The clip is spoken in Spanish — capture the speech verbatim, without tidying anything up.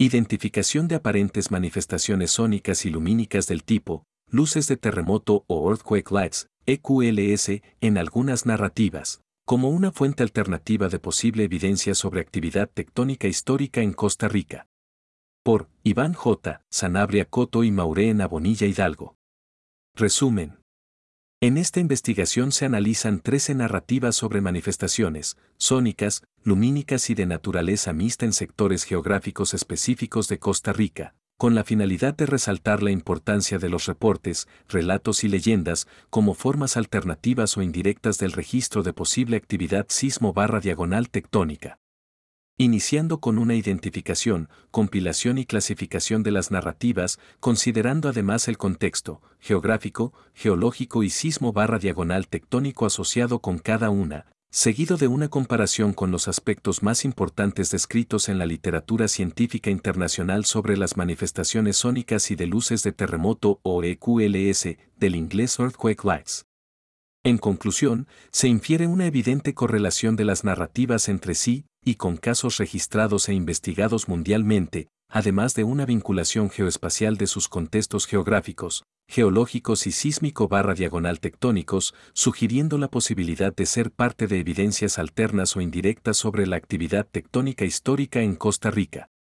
Identificación de aparentes manifestaciones sónicas y lumínicas del tipo, luces de terremoto o Earthquake Lights, E Q L S, en algunas narrativas, como una fuente alternativa de posible evidencia sobre actividad tectónica histórica en Costa Rica. Por Iván J. Sanabria Coto y Maureen Abonilla Hidalgo. Resumen. En esta investigación se analizan trece narrativas sobre manifestaciones sónicas, lumínicas y de naturaleza mixta en sectores geográficos específicos de Costa Rica, con la finalidad de resaltar la importancia de los reportes, relatos y leyendas como formas alternativas o indirectas del registro de posible actividad sismo barra diagonal tectónica. Iniciando con una identificación, compilación y clasificación de las narrativas, considerando además el contexto geográfico, geológico y sismo barra diagonal tectónico asociado con cada una, seguido de una comparación con los aspectos más importantes descritos en la literatura científica internacional sobre las manifestaciones sónicas y de luces de terremoto o E Q L S, del inglés Earthquake Lights. En conclusión, se infiere una evidente correlación de las narrativas entre sí y con casos registrados e investigados mundialmente, además de una vinculación geoespacial de sus contextos geográficos, geológicos y sísmico barra diagonal tectónicos, sugiriendo la posibilidad de ser parte de evidencias alternas o indirectas sobre la actividad tectónica histórica en Costa Rica.